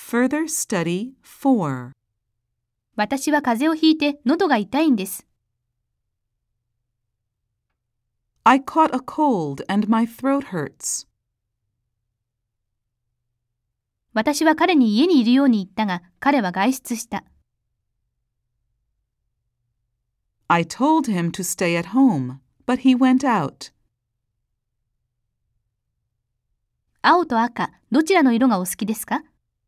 Further Study 4. 私は風邪をひいて喉が痛いんです。 I caught a cold and my throat hurts. 私は彼に家にいるように言ったが、彼は外出した。 I told him to stay at home, but he went out. 青と赤、どちらの色がお好きですか？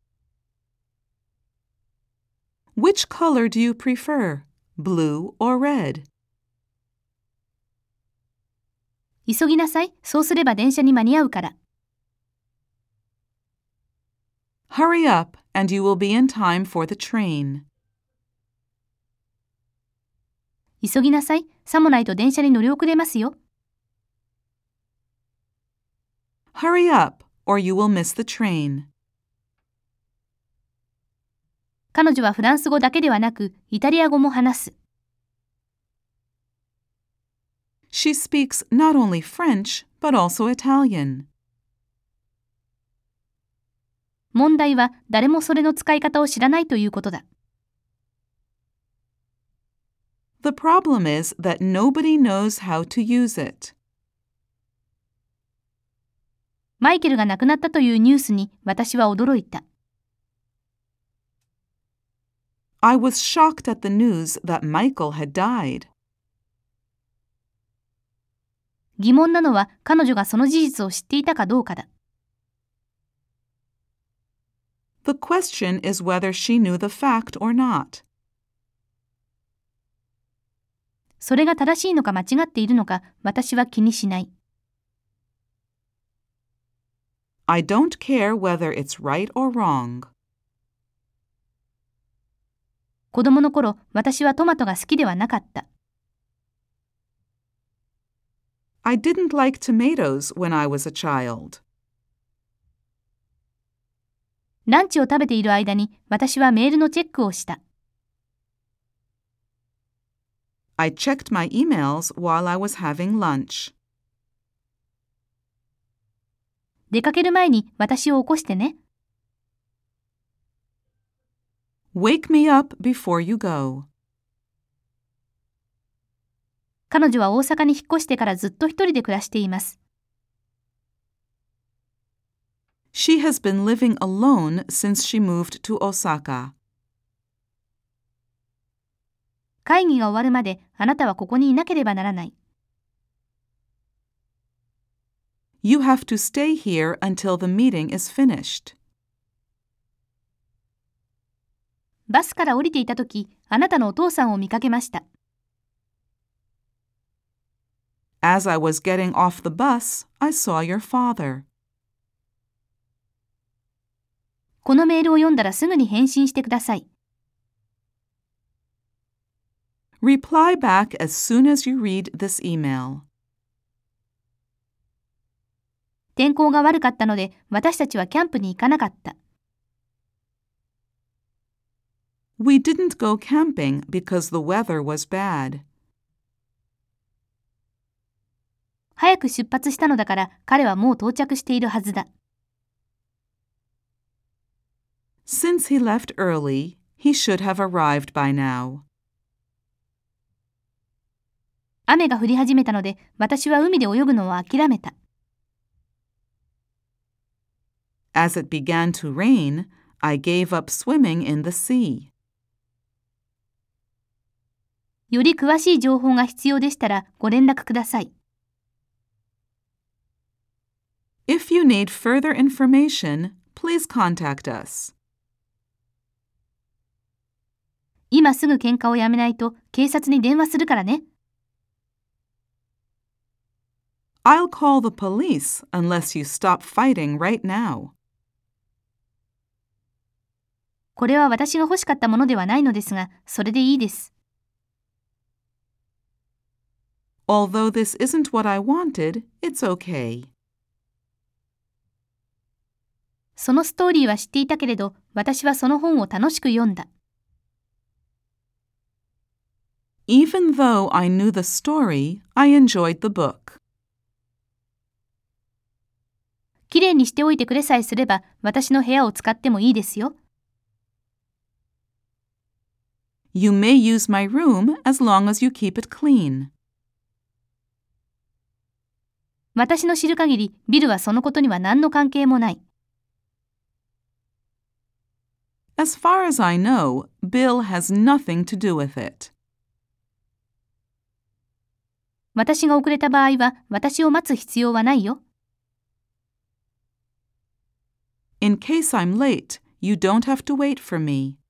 Which color do you prefer, blue or red? 急ぎなさい。そうすれば電車に間に合うから。 Hurry up, and you will be in time for the train. 急ぎなさい。さもないと電車に乗り遅れますよ。 Hurry up, or you will miss the train. 彼女はフランス語だけではなく、イタリア語も話す。 She speaks not only French, but also Italian. 問題は誰もそれの使い方を知らないということだ。 The problem is that nobody knows how to use it. マイケルが亡くなったというニュースに私は驚いた。 I was shocked at the news that Michael had died. 疑問なのは彼女がその事実を知っていたかどうかだ。 The question is whether she knew the fact or not. それが正しいのか間違っているのか、私は気にしない。 I don't care whether it's right or wrong. 子供の頃、私はトマトが好きではなかった。 I didn't like tomatoes when I was a child. ランチを食べている間に、私はメールのチェックをした。 I checked my emails while I was having lunch. 出かける前に私を起こしてね。 Wake me up before you go. 彼女は大阪に引っ越してからずっと一人で暮らしています。 She has been living alone since she moved to Osaka. 会議が終わるまであなたはここにいなければならない。 You have to stay here until the meeting is finished. バスから降りていたとき、あなたのお父さんを見かけました。 As I was getting off the bus, I saw your father. このメールを読んだらすぐに返信してください。 Reply back as soon as you read this email. 天候が悪かったので、私たちはキャンプに行かなかった。 We didn't go camping because the weather was bad. 早く出発したのだから彼はもう到着しているはずだ。 Since he left early, he should have arrived by now. 雨が降り始めたので、私は海で泳ぐのを諦めた。 As it began to rain, I gave up swimming in the sea. より詳しい情報が必要でしたらご連絡ください。 If you need further information, please contact us. 今すぐ喧嘩をやめないと警察に電話するからね。 I'll call the police unless you stop fighting right now. これは私が欲しかったものではないのですが、それでいいです。 Although this isn't what I wanted, it's okay. そのストーリーは知っていたけれど、私はその本を楽しく読んだ。 Even though I knew the story, I enjoyed the book. きれいにしておいてくれさえすれば、私の部屋を使ってもいいですよ。 You may use my room as long as you keep it clean. 私の知る限り、ビルはそのことには何の関係もない。 As far as I know, Bill has nothing to do with it. 私が遅れた場合は、私を待つ必要はないよ。 In case I'm late, you don't have to wait for me.